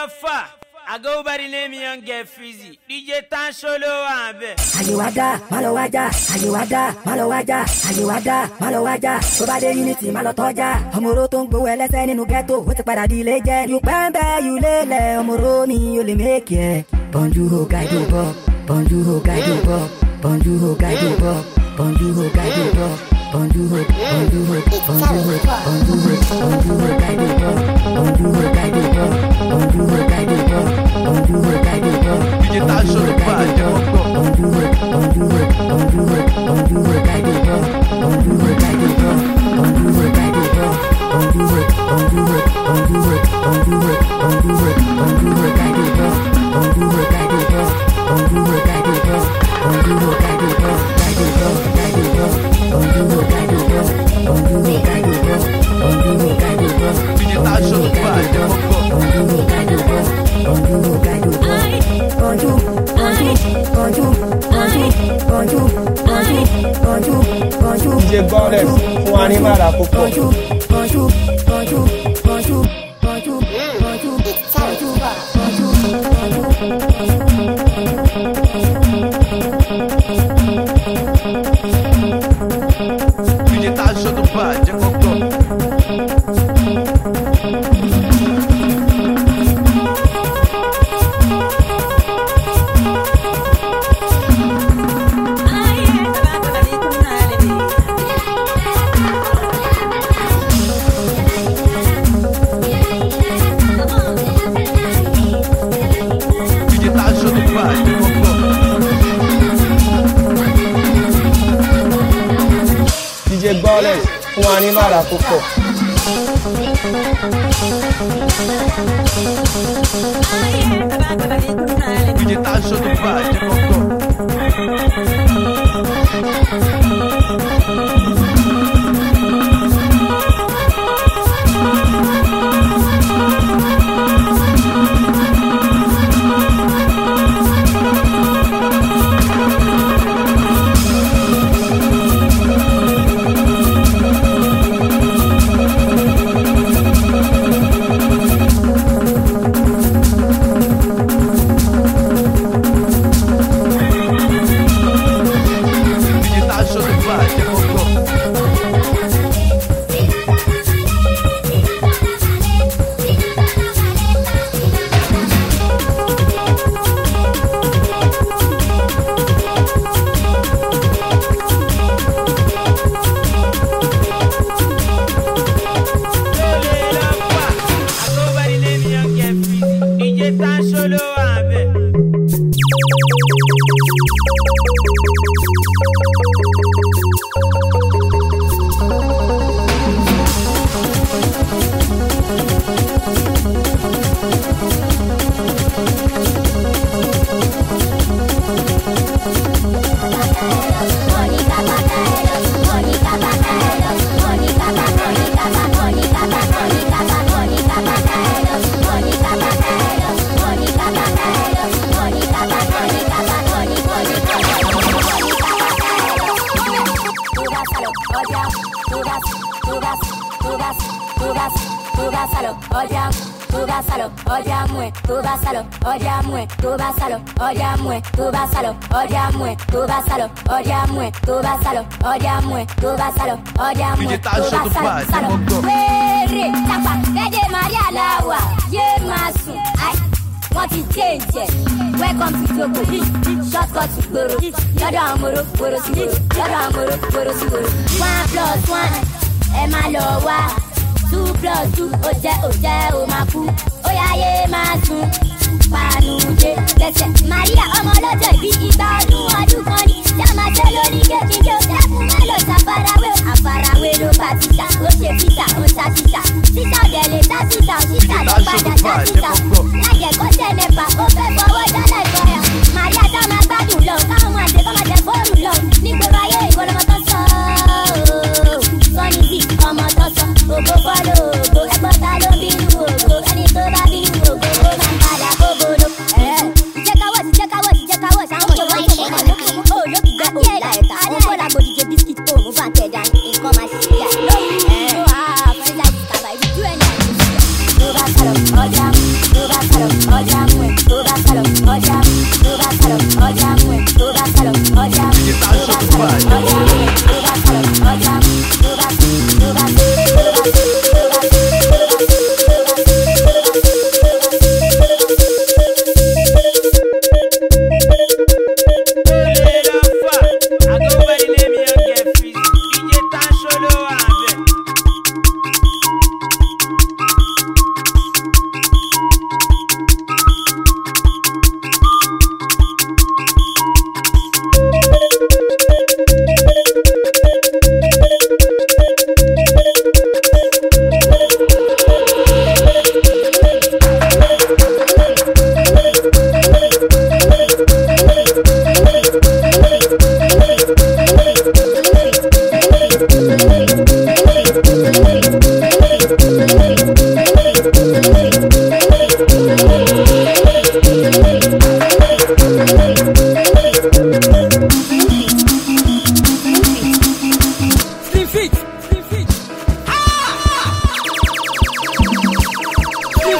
Lofa. I go by the name Young Get Fizzy. DJ Tan Solo Ambe. Ayiwada, Malowaja, Ayiwada, Malowaja, Ayiwada, Malowaja. Tó bá dé Unity, Malotoja. Ọmọró tó ń gbowó ẹlẹ́sẹ̀ nínú ghetto, ó ti padà di ilé jẹ́. You pẹ́ńpẹ́, you lélẹ̀, ọmọró mi ò lè make it. Bonjour ho guide ho bọ̀, bonjour ho guide ho bọ̀, bonjour ho guide ho bọ̀, bonjour ho guide ho bọ̀. Bonjour ho, bonjour ho, bonjour ho, bonjour ho, bonjour ho guide ho bọ̀, bonjour ho guide ho bọ̀, bonjour ho guide ho bọ̀, bonjour ho guide ho bọ̀. DJ Tan Solo Bonjour ho, bonjour ho, bonjour ho, bonjour ho, bonjour ho guide ho bọ̀, bonjour ho guide ho bọ̀, bonjour ho guide ho bọ̀, bonjour ho, bonjour ho, bonjour ho, bonjour ho, bonjour ho, bonjour ho guide ho bọ̀, bonjour ho guide ho bọ̀, bonjour ho guide ho bọ̀, bonjour ho guide ho bọ̀, guide ho bọ̀, guide ho bọ̀. Bonjour ho guide ho bọ̀, bonjour ho guide ho bọ̀, bonjour ho guide ho bọ̀. DJ Tan Solo Bonjour ho, bonjour ho guide ho bọ̀, bonjour ho guide ho bọ̀. Bonjour, bonjour, bonjour, bonjour, bonjour, bonjour, bonjour. DJ Goddess fún animal àkókò. Bonjour, bonjour, bonjour, bonjour, bonjour, bonjour, bonjour, DJ Tan Solo Bonjour ho. DJ Goddess fún animal àkókò. DJ Tan Solo Bonjour ho. DJ Tan Solo Bonjour ho. Wèrè tapa fẹ́dẹ̀ Maria Lawa yé máa sùn. Wọ́n ti change ẹ̀. Welcome to Togo. Shortcut to gbòòrò. Lọ́dọ̀ àwọn moro gbòòrò sí gbòòrò. Lọ́dọ̀ àwọn moro gbòòrò sí gbòòrò. 1+1 ẹ máa lọ wá. 2+2 ó jẹ́ ó máa kú. Ó yá yé máa sùn. Panuje lẹ́sẹ̀ Maria ọmọ ọlọ́jọ́ ìbí ìgbà ọdún kan ní. Ṣé a máa tẹ́ lórí kékeré o? Ẹkùn má lọ ṣàfarawé o. Àfarawé ló bá títà. Ó ṣe fìtà, ó ta títà. Títà ọ̀dẹ̀ lè ta títà. Títà ló padà ta títà. Láyẹ̀ kó tẹ̀ nẹ́pà, ó fẹ́ fọwọ́ dálẹ̀ sọ̀yà. Maria tá máa gbádùn lọ. Káwọn máa ṣe kọ́ máa jẹ fóònù lọ. Nígboro ayé ìwọlọmọ tó sọ. Sọ́ni sí ọmọ tó sọ. Ògo fọ́lọ́ ògo. Ẹgbọ́n ta ló bínú ògo. Ẹni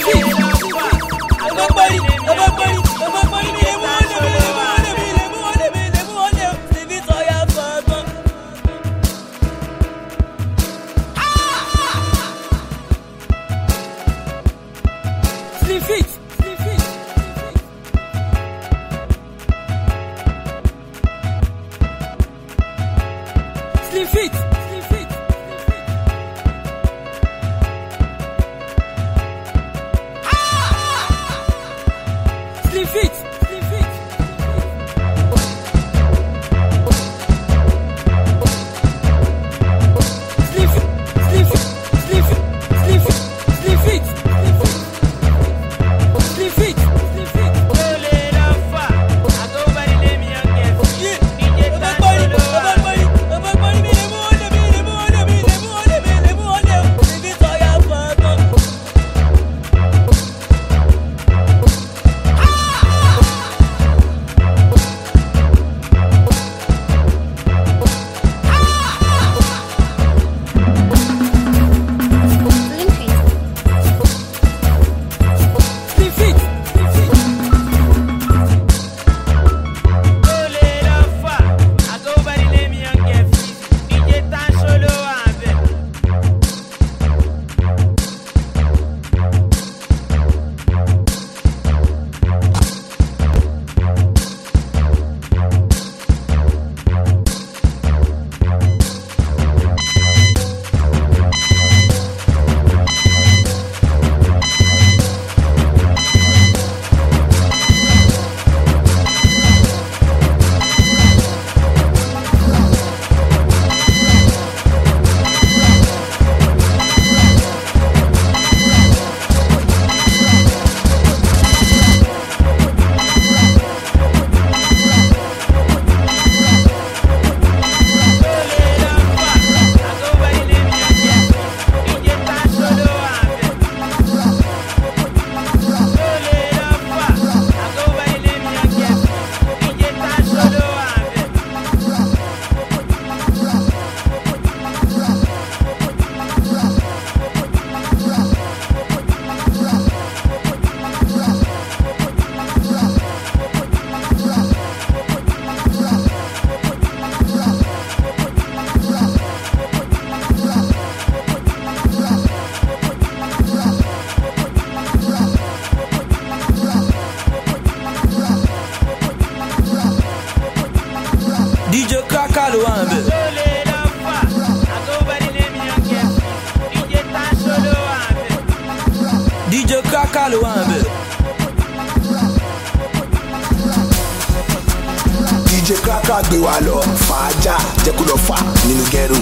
DJ Kraka gbé wa lọ fàájà jẹ́ kó lọ fà nínú gẹ́rù.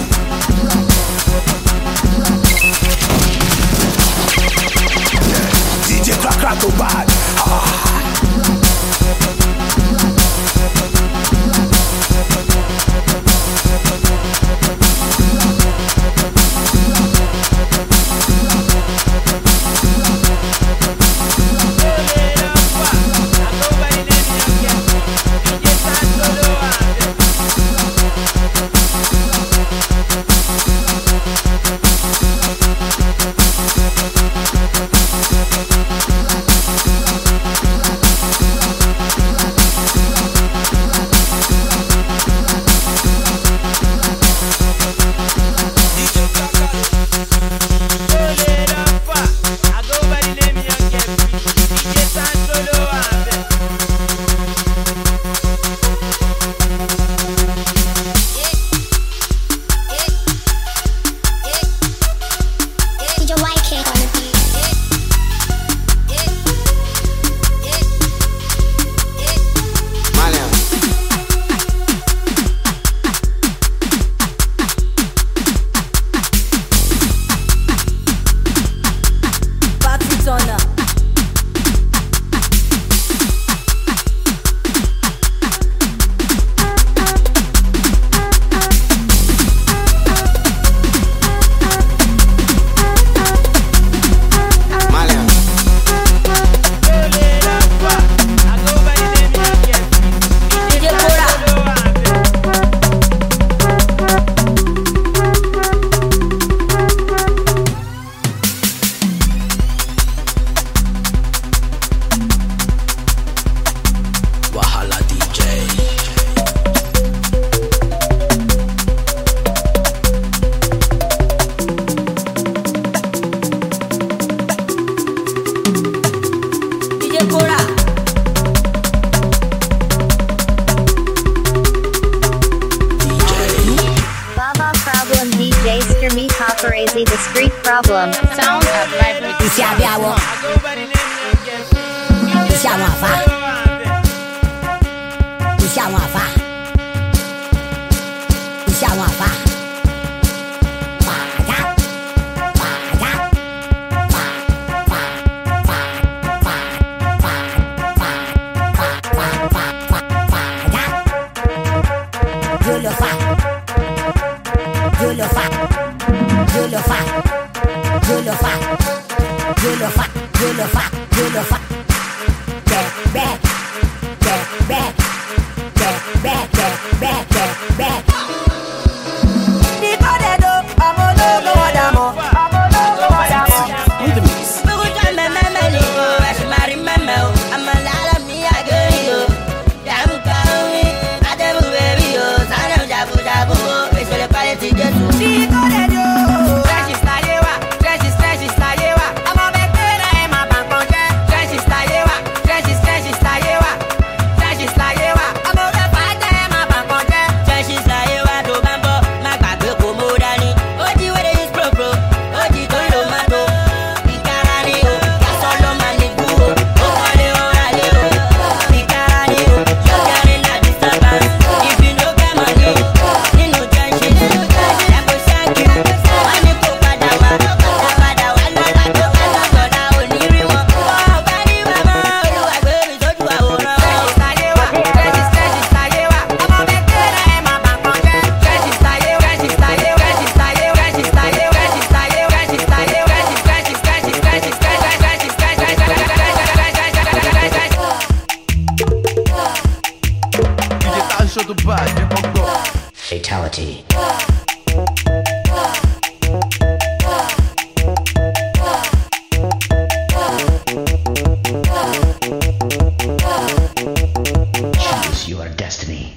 DJ Kraka tó bad. problem. Sounds of vibrating. Iṣẹ́ abẹ́ awọ. Iṣẹ́ àwọn àfa. Iṣẹ́ àwọn àfa. Iṣẹ́ àwọn àfa. Fàájà. Fàájà. Fatality. Choose your destiny.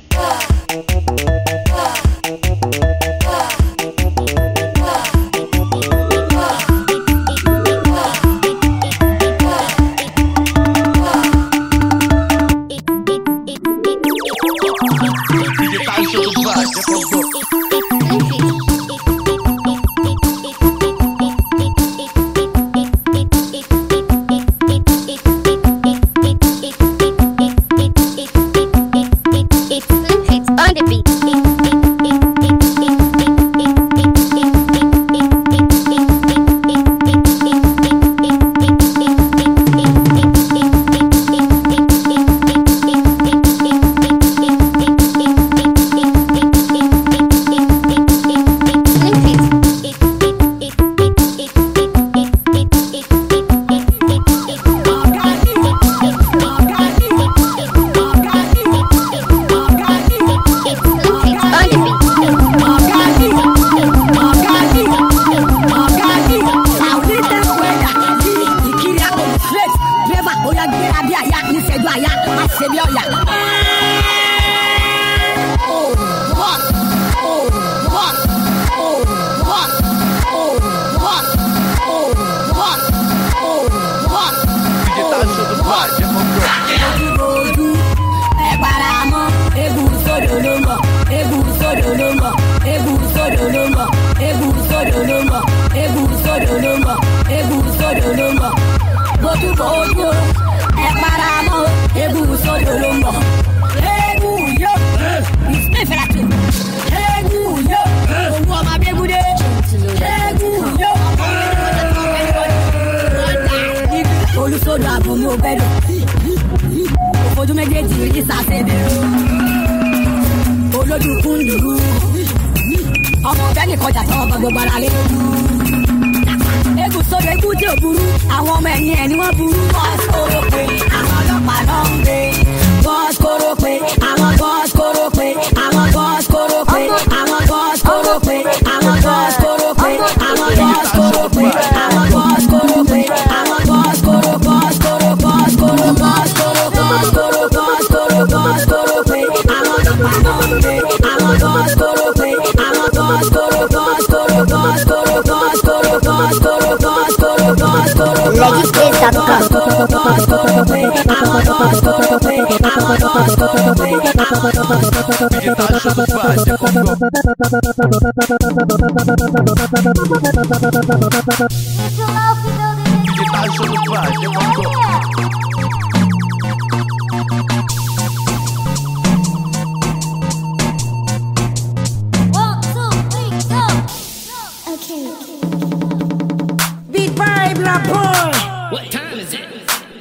DJ tá achando fácil, DJ tá achando fácil, demorou. What time is it?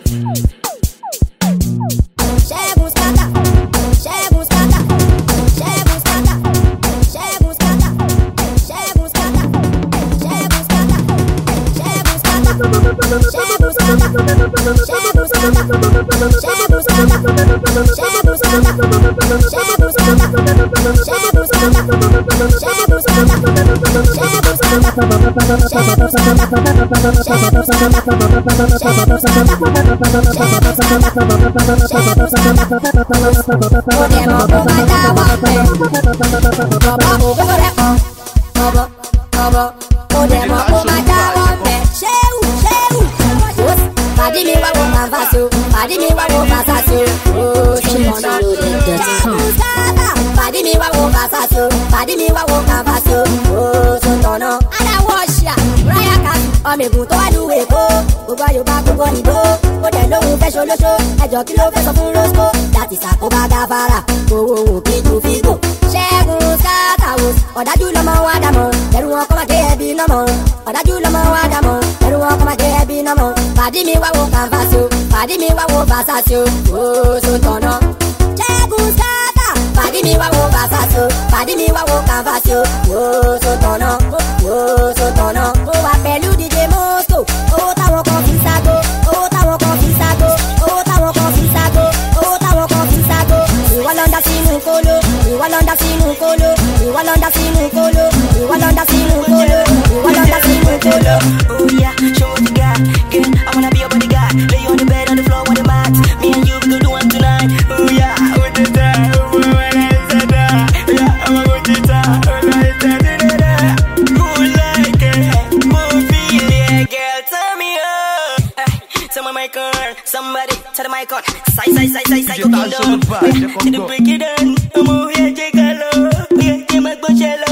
Ọmọegun tó wá lù èkó, gbogbo Yorùbá gbogbo ìbò, ó dẹ̀ lóhun fẹ́ ṣolóṣó, ẹjọ́ kí ló fẹ́ sọ fún Rosco, láti ṣàkóbá gáfárà, owó òkè tó fi gò. Ṣẹ́gun Scatterhouse, ọ̀dájú lọ́mọ wa dàmọ́, ẹ̀rù wọn kọ́ máa dé ẹbí nọ́mọ́, ọ̀dájú lọ́mọ wa dàmọ́, ẹ̀rù wọn kọ́ máa dé ẹbí nọ́mọ́. Fàdí mi wá wo kànfàṣó, fàdí mi wá wo bàṣàṣó, ooo so tọ̀nà. Ṣẹ́gun Scatterhouse, fàdí mi wá wo bàṣàṣó, fàdí mi wá wo kànfàṣó, ooo so tọ̀nà, ooo so tọ̀nà. Ó wà pẹ̀lú DJ Mosco, owó táwọn kan fi ságo, owó táwọn kan fi ságo, owó táwọn kan fi ságo, owó táwọn kan fi ságo. Ìwọ ló ń dá sínú kóló, ìwọ ló ń dá sínú kóló, ìwọ ló ń dá sínú kóló, ìwọ ló ń dá sínú kóló, ìwọ ló ń dá sínú kóló. Oh yeah, show what you got, girl. I wanna be your bodyguard. Lay on the bed, on the floor, on the mat. Me and you, we gon' do one tonight. Oh yeah, with the time, oh when I said that, yeah, I'm a good guitar. Oh I said that, cool like a movie, yeah, girl, turn me up. Someone mic on, somebody turn the mic on. Side, DJ tá achando fácil, to the break it down. I'm over here, take a look. Yeah, give my Coachella.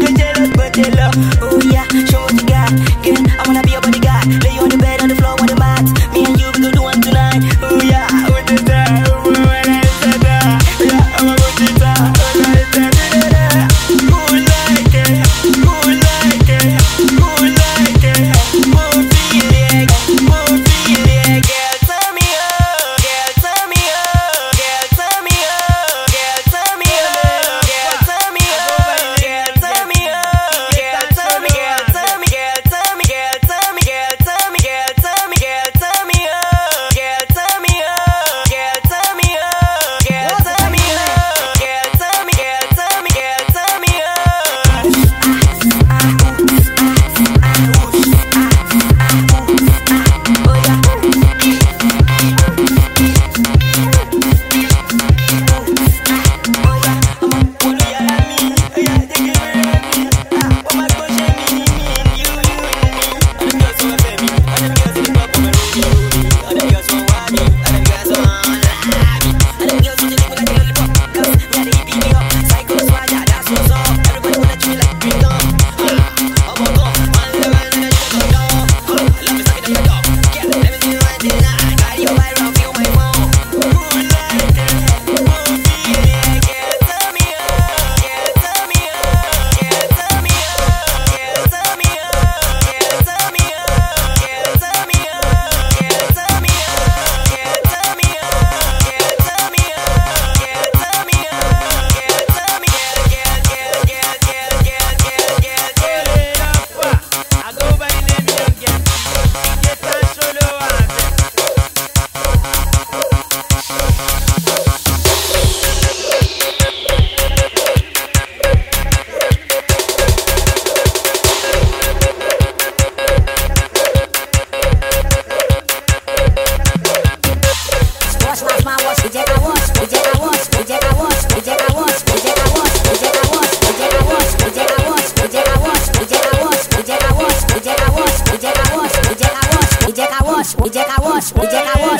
Oh yeah, show what you got, girl. I wanna be your bodyguard. Lay on the bed, on the floor, on the mat. Me and you, we gon' do one tonight. Oh yeah, with the time, oh when I said that, yeah, I'm a good guitar. Oh I said that, cool like it, cool like it, cool like it. Movie, yeah, girl, turn me up, girl, turn me up, girl, turn me up, girl, turn me up, girl, turn me up, girl, turn me up.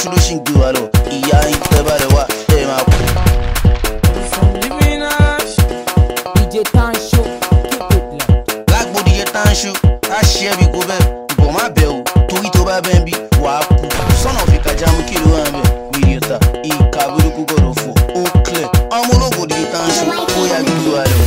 ṣu ló ṣì ń gbé wa lọ ìyá yín tẹ́ bá rẹ̀ wá ẹ̀ máa kú. DJ Tancho, keep it loud. Lágbo DJ Tancho á ṣe ẹbí kó bẹ́ẹ̀ bọ̀ má bẹ̀ o torí tó bá bẹ́ẹ̀ bí wàá kú sọ́nà fi kàjá mú kí ló wà ń bẹ̀ mílíọ̀tà ìka burúkú gbọ́dọ̀ fọ̀ ó clear ọmọ ológo DJ Tancho ó yà gbé wa lọ.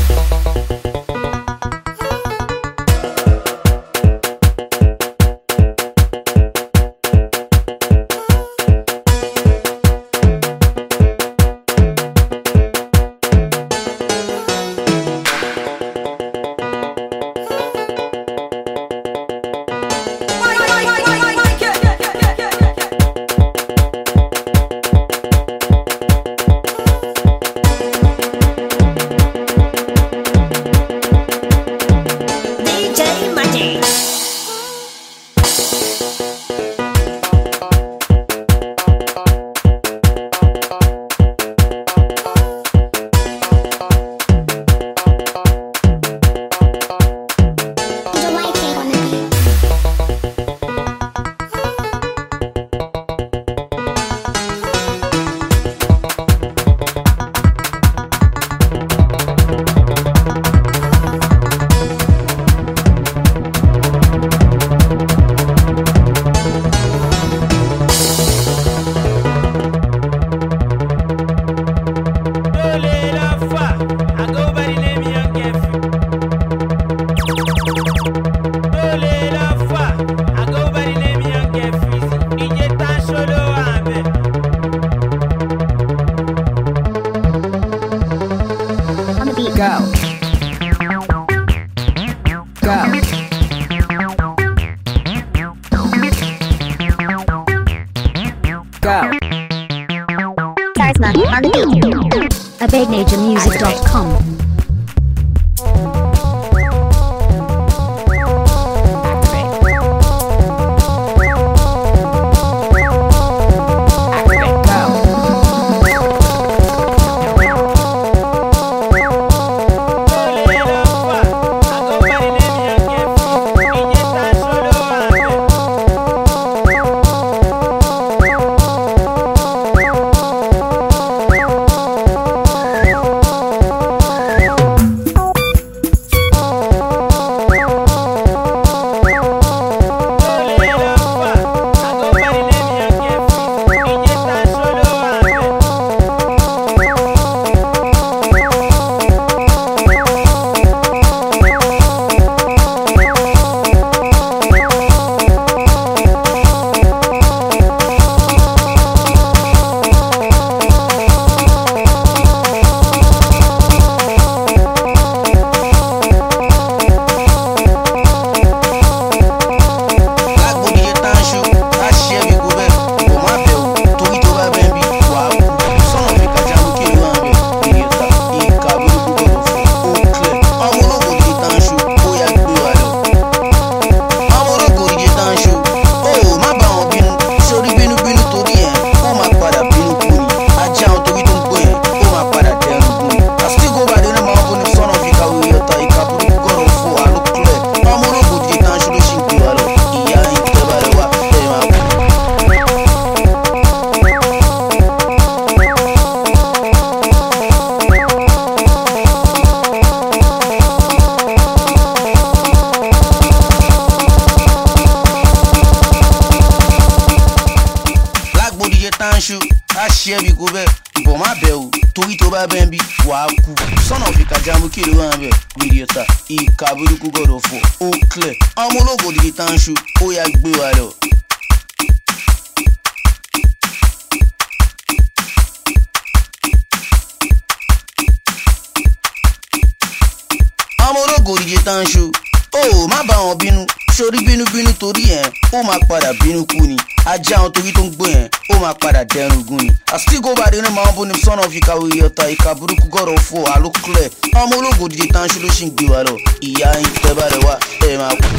AbegNatureMusic.com. Tancho á ṣe ẹbí kó bẹ́ẹ̀ bọ̀ má bẹ̀ o torí tó bá bẹ́ẹ̀ bí wàá kú sọ́nà fi kàjá mú kí ló wà ń bẹ̀ mílíọ̀tà ìka burúkú gbọ́dọ̀ fọ̀ ó clear ọmọ ológo DJ Tancho ó yà gbé wa lọ. ọmọ ológo DJ Tancho ó má bá wọn bínú sórí bínúbínú torí ẹ̀ ó máa padà bínú kú ni ajá àwọn torí tó ń gbó yẹn ó máa padà dẹrùn gún ni àsìkò bá dé ní màá bó ni sọ́nà fi kàwé ìyọ̀tà ìka burúkú gọ̀rọ̀ fún àlókùlẹ̀ ọmọ ológo DJ Tancho ló ṣì ń gbé wa lọ ìyá yín tẹ́ bá rẹ̀ wá ẹ̀ máa kú.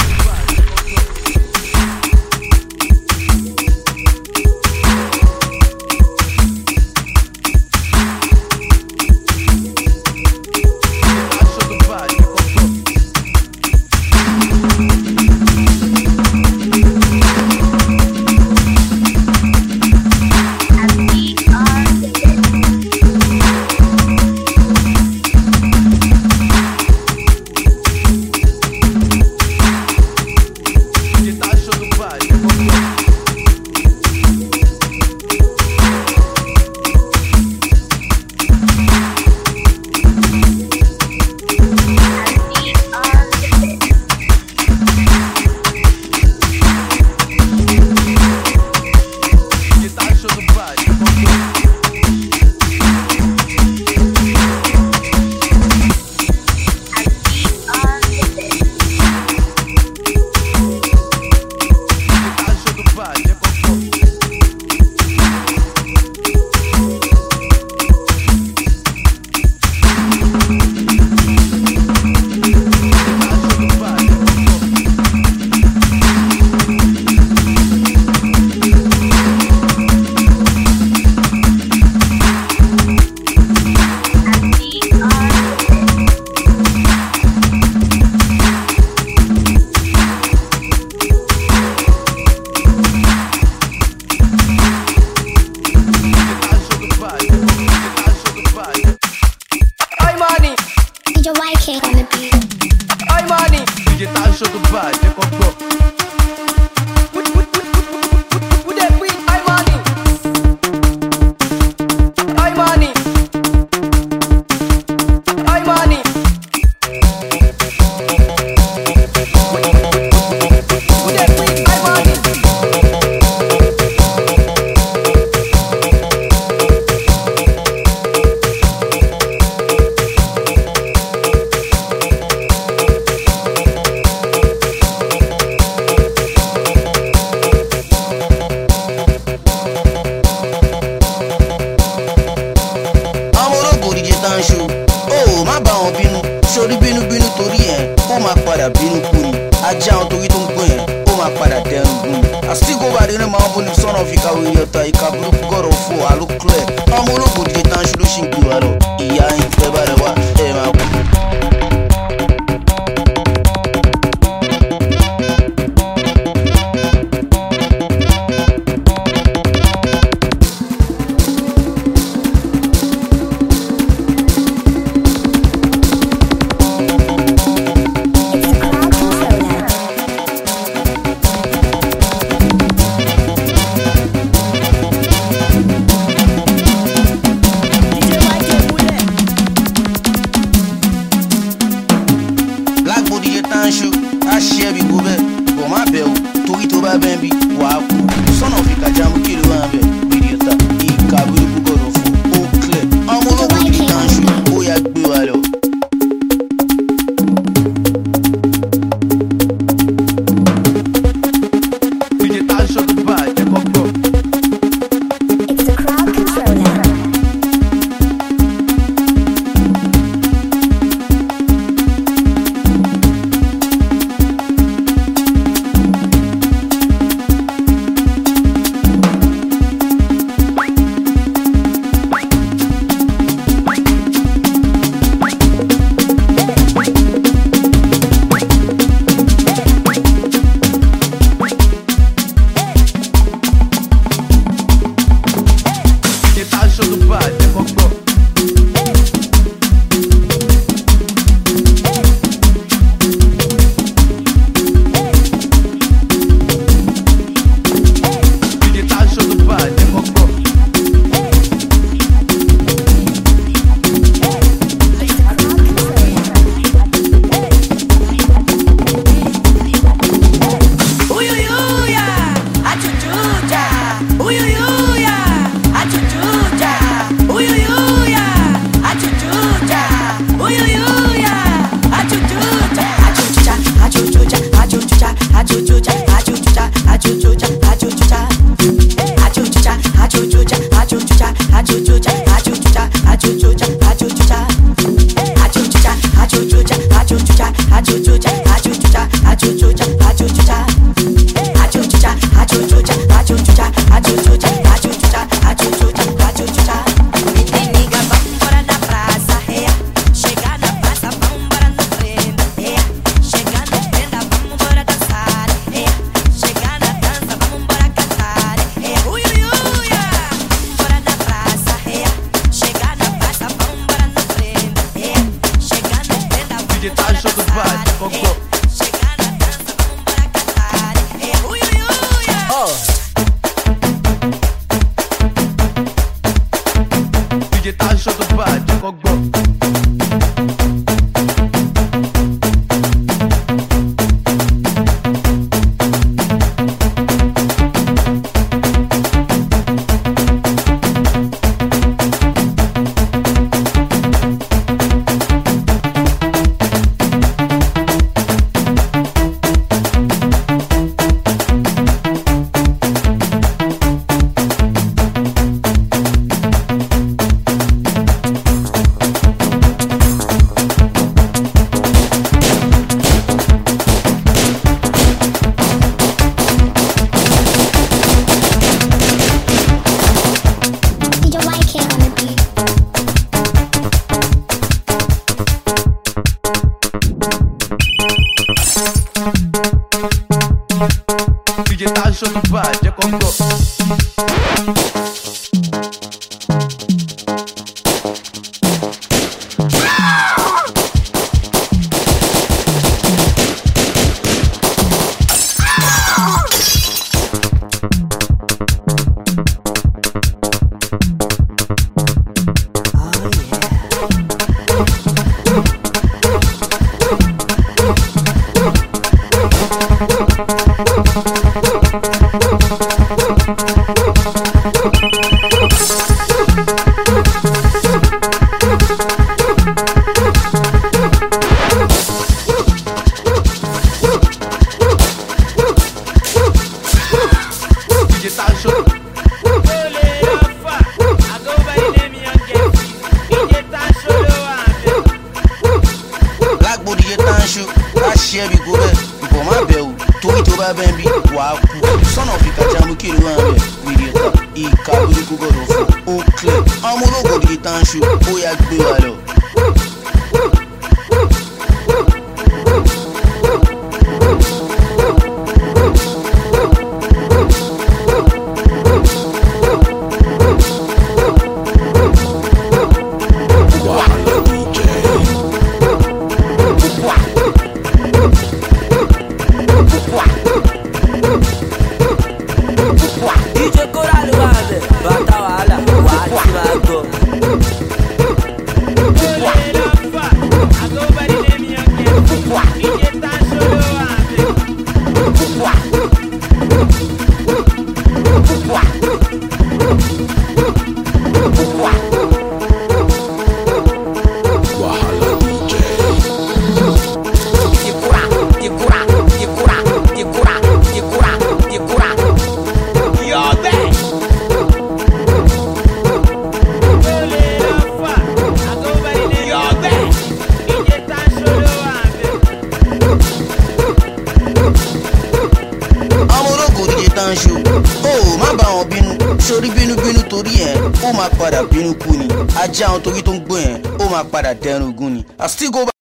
of Ikawe Yota, Ikabu, God of War, I look clear. I'm all over the dance, losing to Halo. Yeah, I'm clever. Son of Ikajamu Kiru, kò gbọdọ̀ fún ó clear. Ọmọ ológo di tán ṣu ó yá gbé wa lọ. Sori bínú torí ẹ̀ ó máa padà bínú kú ni ajá àwọn torí tó ń gbó yẹn ó máa padà dẹrùn gún ni. I still go back.